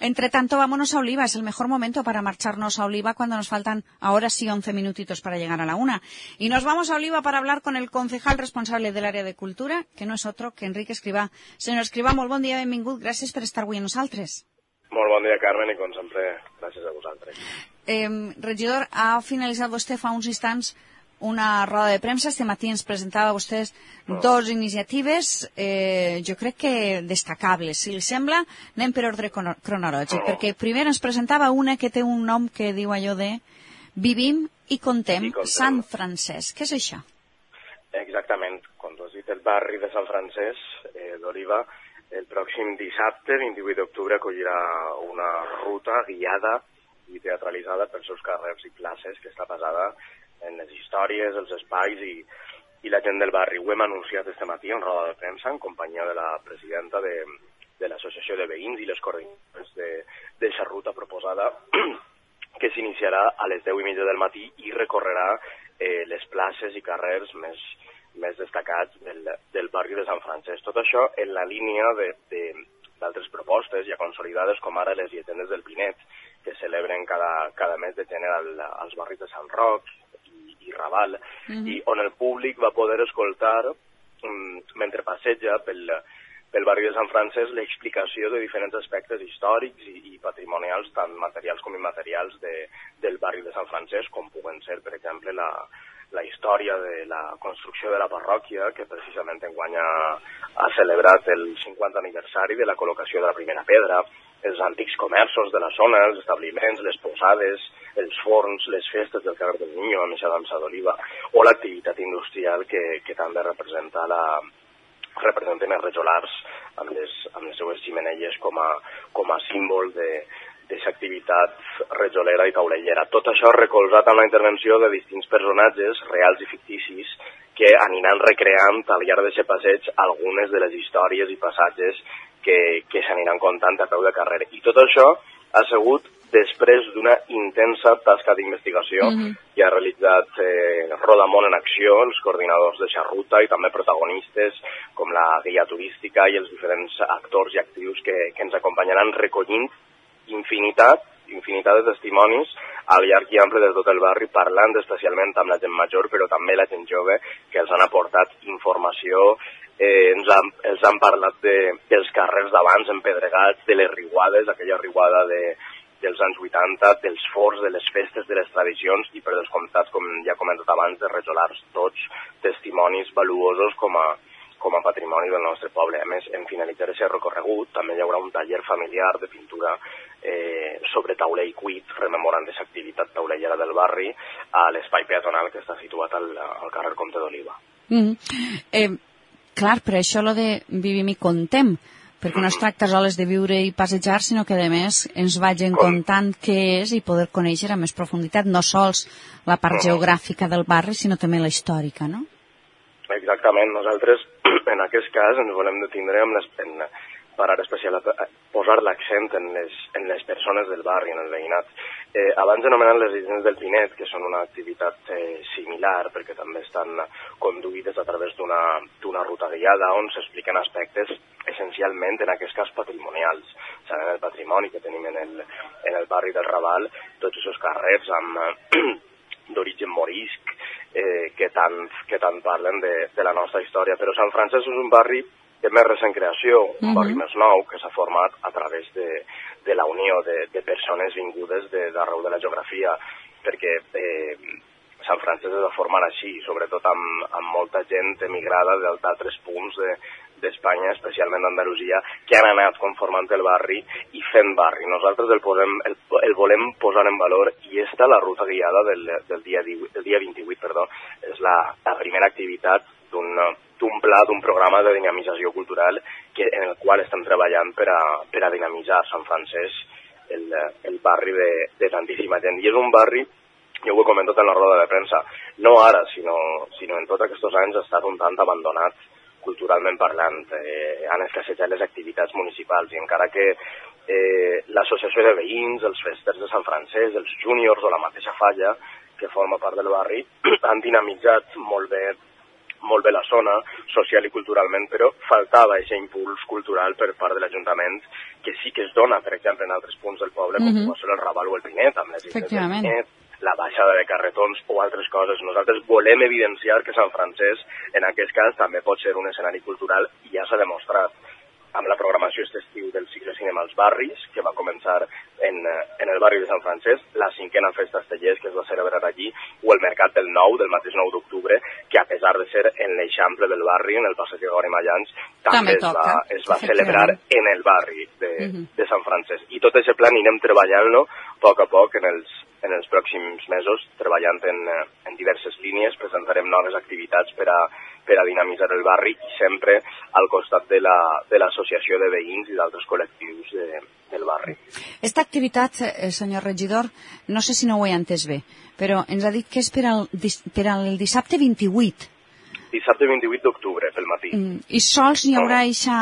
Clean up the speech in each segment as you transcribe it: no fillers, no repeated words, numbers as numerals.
Entre tanto, vámonos a Oliva. Es el mejor momento para marcharnos a Oliva cuando nos faltan ahora sí 11 minutitos para llegar a la 1. Y nos vamos a Oliva para hablar con el concejal responsable del área de cultura, que no es otro que Enric Escrivà. Senyor Escrivà, molt bon dia, benvingut. Gràcies per estar avui amb nosaltres. Molt bon dia, Carmen, i com sempre, gràcies a vosaltres. Regidor, ha finalitzat vostè fa uns instants una roda de premsa. Este matí ens presentava vostès dos iniciatives, jo crec que destacables. Si li sembla, anem per ordre cronològic, perquè primer ens presentava una que té un nom que diu allò de Vivim i Contem Sant Francesc. Què és això? Exactament, com tu has dit, el barri de Sant Francesc d'Oliva, el pròxim dissabte, 28 d'octubre, acollirà una ruta guiada i teatralitzada pels seus carrers i places que està basada en les històries, els espais i la gent del barri. Ho hem anunciat este matí en roda de premsa en companyia de la presidenta de l'Associació de Veïns i les coordinadores d'aquesta ruta proposada que s'iniciarà a les 10:30 del matí i recorrerà les places i carrers més destacats del barri de Sant Francesc. Tot això en la línia d'altres propostes ja consolidades, com ara les llegendes del Pinet, que celebren cada mes de gener als barris de Sant Roc i Raval, i on el públic va poder escoltar, mentre passeja pel barri de Sant Francesc, l'explicació de diferents aspectes històrics i patrimonials, tant materials com immaterials, del barri de Sant Francesc, com puguen ser, per exemple, la història de la construcció de la parròquia, que precisament enguany ha celebrat el 50 aniversari de la col·locació de la primera pedra, els antics comerços de la zona, els establiments, les posades, els forns, les festes del carrer del Niño, amb aquesta dansa d'Oliva, o l'activitat industrial que també representen els rajolars amb les seues ximeneies com a símbol d'aquesta activitat rajolera i taulellera. Tot això recolzat amb la intervenció de distints personatges reals i ficticis que aniran recreant al llarg d'aquest passeig algunes de les històries i passatges que s'aniran contant a peu de carrer. I tot això ha sigut després d'una intensa tasca d'investigació que ha realitzat Rodamón en Acció, els coordinadors de Xarruta i també protagonistes com la guia turística i els diferents actors i actius que ens acompanyaran recollint infinitat de testimonis al llarg i ample de tot el barri, parlant especialment amb la gent major, però també la gent jove, que els han aportat informació. Els han parlat dels carrers d'abans empedregats, de les riuades, aquella riuada dels anys 80, dels forts, de les festes, de les tradicions i, per descomptat, com ja he comentat abans, de rajolars, tots testimonis valuosos com a patrimoni del nostre poble. A més, en finalitzar aquest recorregut, també hi haurà un taller familiar de pintura sobre tauler i cuit, rememorant aquesta activitat taulellera del barri a l'espai peatonal que està situat al carrer Comte d'Oliva. Clar, per això lo de vivim i contem, perquè no es tracta sols de viure i passejar, sinó que a més ens vagin contant què és i poder conèixer amb més profunditat no sols la part geogràfica del barri, sinó també la històrica, no? Exactament. Nosaltres, en aquest cas, ens volem detindre en parar especial a posar l'accent en les persones del barri, en el veïnat. Abans anomenant les llegendes del Pinet, que són una activitat similar, perquè també estan conduïdes a través d'una ruta guiada on s'expliquen aspectes essencialment, en aquest cas, patrimonials. Sabem el patrimoni que tenim en el barri del Raval, tots aquests carrers d'origen morisc que tant parlen de la nostra història. Però Sant Francesc és un barri de més recent creació, un barri més nou que s'ha format a través de la unió de persones vingudes d'arreu de la geografia, perquè Sant Francesc es va formar així, sobretot amb molta gent emigrada d'altres punts d'Espanya, especialment d'Andalusia, que han anat conformant el barri i fent barri. Nosaltres el volem posar en valor i la ruta guiada del dia 28, és la primera activitat d'un pla, d'un programa de dinamització cultural en el qual estem treballant per a dinamitzar Sant Francesc, el barri de tantíssima gent. I és un barri, jo ho he comentat en la roda de premsa, no ara, sinó en tots aquests anys ha estat un tant abandonat culturalment parlant. Han escassejat les activitats municipals i encara que l'associació de veïns, els festers de Sant Francesc, els júniors o la mateixa Falla, que forma part del barri, han dinamitzat molt bé molt bé la zona, social i culturalment, però faltava aquest impuls cultural per part de l'Ajuntament, que sí que es dona, per exemple, en altres punts del poble, com pot ser el Raval o el Pinet, amb les illes del Pinet, la baixada de carretons o altres coses. Nosaltres volem evidenciar que Sant Francesc, en aquest cas, també pot ser un escenari cultural i ja s'ha demostrat amb la programació aquest estiu del cicle Cinema als Barris, que va començar en el barri de Sant Francesc, la 5a Festa Estellers, que es va celebrar allí, o el Mercat del Nou, del mateix 9 d'octubre, que a pesar de ser en l'eixample del barri, en el passeig de Gauri Mallans, també es va celebrar en el barri de Sant Francesc. I tot aquest pla anirem treballant-lo a poc en els pròxims mesos, treballant en diverses línies, presentarem noves activitats per a dinamitzar el barri i sempre al costat de l'associació de veïns i d'altres col·lectius del barri. Esta activitat, senyor regidor, no sé si no ho he entès bé, però ens ha dit que és per al dissabte 28. Dissabte 28 d'octubre, pel matí. I sols hi haurà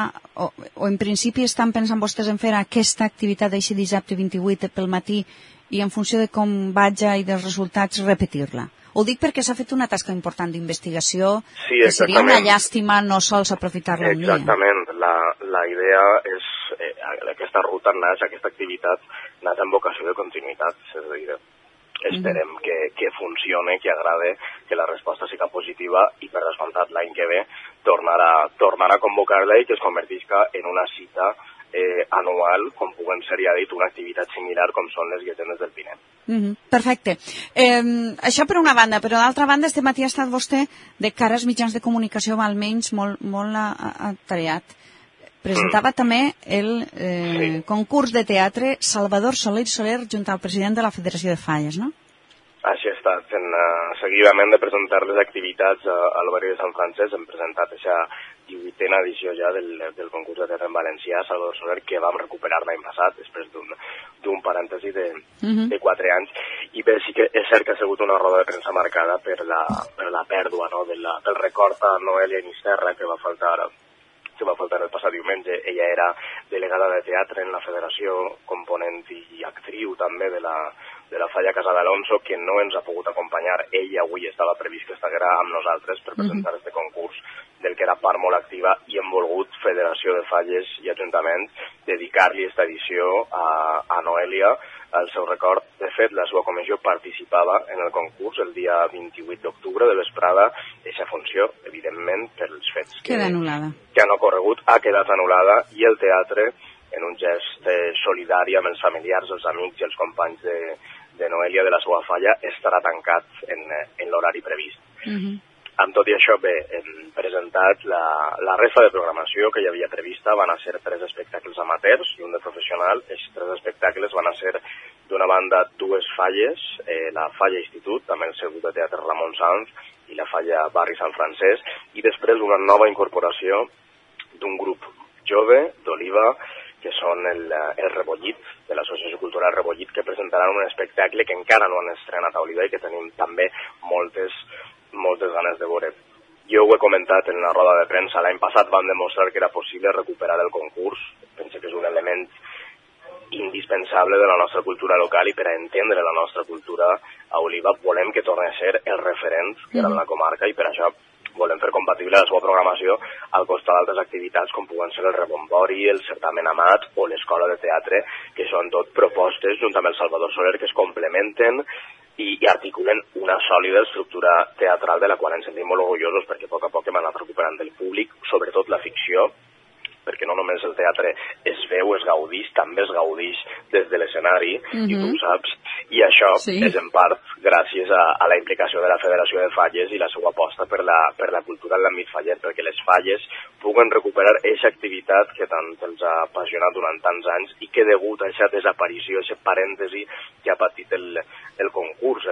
o en principi estan pensant vostès en fer aquesta activitat d'aquest dissabte 28 pel matí i en funció de com vaja i dels resultats repetir-la? Ho dic perquè s'ha fet una tasca important d'investigació, que seria una llàstima no sols aprofitar-la un dia. Exactament. La idea és, aquesta ruta naix, aquesta activitat naix amb vocació de continuïtat, és a dir, esperem que funcione, que agrade, que la resposta siga positiva i per descomptat l'any que ve tornar a convocar-la i que es convertisca en una cita anual, com puguen ser, ja dit, una activitat similar com són les Guetenes del Pinet. Perfecte. Això per una banda, però d'altra banda, este matí ha estat vostè de cara als mitjans de comunicació almenys molt atareat. Presentava també el concurs de teatre Salvador Soler Soler junt al president de la Federació de Falles, no? Així ha estat. Seguidament de presentar les activitats al barri de Sant Francesc, hem presentat aquesta 18a edició ja del concurs de teatre en valencià, Salvador Soler, que vam recuperar l'any passat, després d'un parèntesi de 4 anys. I bé, sí que és cert que ha sigut una roda de premsa marcada per la pèrdua, no?, del record a Noelia Inisterra, que va faltar el passat diumenge. Ella era delegada de teatre en la federació, component i actriu també de la Falla Casa d'Alonso, que no ens ha pogut acompanyar. Ella avui estava previst que estiguera amb nosaltres per presentar este concurs, del que era part molt activa, i hem volgut, Federació de Falles i Ajuntament, dedicar-li aquesta edició a Noelia, al seu record. De fet, la seva comissió participava en el concurs el dia 28 d'octubre de vesprada. Aquesta funció, evidentment, pels fets que han ocorregut, ha quedat anul·lada, i el teatre, en un gest solidari amb els familiars, els amics i els companys de Noelia de la seva falla, estarà tancat en l'horari previst. Amb tot i això, bé, hem presentat la resta de programació que hi havia prevista. Van a ser 3 espectacles amateurs i un de professional. Els 3 espectacles van a ser, d'una banda, 2 falles, la Falla Institut, també el Circuit de Teatre Ramon Sanz, i la Falla Barri Sant Francesc, i després una nova incorporació d'un grup jove d'Oliva, que són el Rebollit, de l'Associació Cultural Rebollit, que presentaran un espectacle que encara no han estrenat a Oliva i que tenim també moltes ganes de veure. Jo ho he comentat en la roda de premsa, l'any passat vam demostrar que era possible recuperar el concurs. Penso que és un element indispensable de la nostra cultura local, i per a entendre la nostra cultura a Oliva volem que torni a ser el referent que era la comarca, i per això volem fer compatible la seva programació al costat d'altres activitats com puguen ser el Rebombori, el Certamen Amat o l'Escola de Teatre, que són tot propostes, junt amb el Salvador Soler, que es complementen i articulen una sòlida estructura teatral de la qual ens sentim molt orgullosos, perquè a poc hem anat recuperant del públic, sobretot la ficció, perquè no només el teatre es veu, es gaudix, també es gaudix des de l'escenari, i tu ho saps, i això és en part gràcies a la implicació de la Federació de Falles i la seva aposta per la cultura en l'àmbit faller, perquè les falles puguen recuperar aquesta activitat que tant els ha apassionat durant tants anys i que degut a aquesta desaparició, aquest parèntesi que ha patit el concurs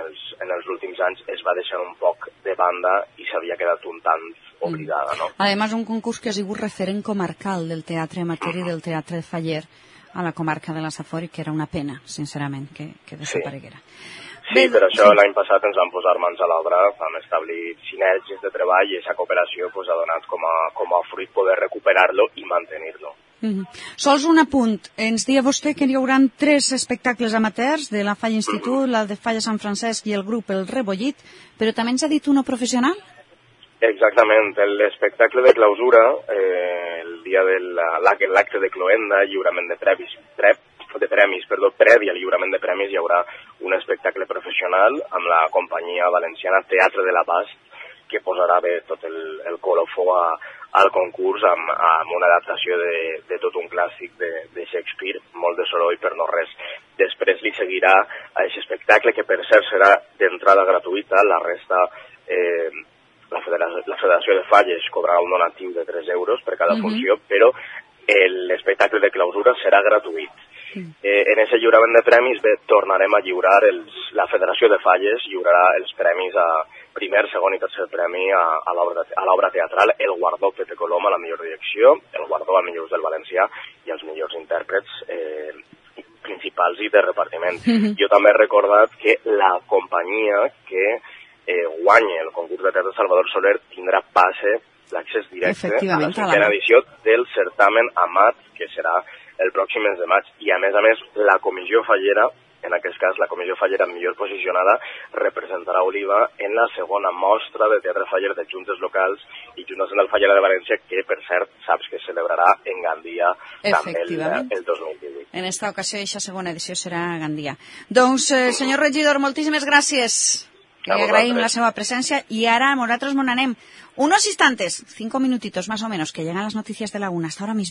en els últims anys, es va deixar un poc de banda i s'havia quedat un tant oblidada, no? Además, un concurs que ha sigut referent comarcal del teatre amateur i del teatre de faller a la comarca de la Safor, i que era una pena, sincerament, que desapareguera. Sí, per això l'any passat ens vam posar mans a l'obra, vam establir sinergies de treball, i aquesta cooperació ha donat com a fruit poder recuperar-lo i mantenir-lo. Sols un apunt. Ens deia vostè que hi haurà 3 espectacles amateurs de la Falla Institut, la de Falla Sant Francesc i el grup El Rebollit, però també ens ha dit uno professional? Exactament, l'espectacle de clausura, el dia de l'acte de cloenda, lliurament de premis, previ al lliurament de premis, hi haurà un espectacle professional amb la companyia valenciana Teatre de la Bast, que posarà bé tot el colofó al concurs amb una adaptació de tot un clàssic de Shakespeare, molt de soroll per no res. Després li seguirà a aquest espectacle, que per cert serà d'entrada gratuïta, la resta... La Federació de Falles cobrarà un donatiu de 3 euros per cada funció, però l'espectacle de clausura serà gratuït. En aquest lliurament de premis tornarem a lliurar, la Federació de Falles lliurarà els premis a primer, segon i tercer premi a l'obra teatral, el guardó Pepe Colom a la millor direcció, el guardó a millors del valencià i els millors intèrprets principals i de repartiment. Jo també he recordat que la companyia que guanya el concurs de teatre Salvador Soler tindrà passe l'accés directe a la cinquena edició del certamen Amat, que serà el pròxim mes de maig. I a més, la comissió fallera, en aquest cas la comissió fallera millor posicionada, representarà Oliva en la segona mostra de teatre faller de juntes locals i Junta Central Fallera de València, que per cert saps que es celebrarà en Gandia també el 2018. En esta ocasió, aquesta segona edició serà a Gandia. Doncs, senyor regidor, moltíssimes gràcies. Le agraïm la seva presència y ahora nosotros monanem unos instantes, 5 minutitos más o menos, que llegan las noticias de la 1. Hasta ahora mismo.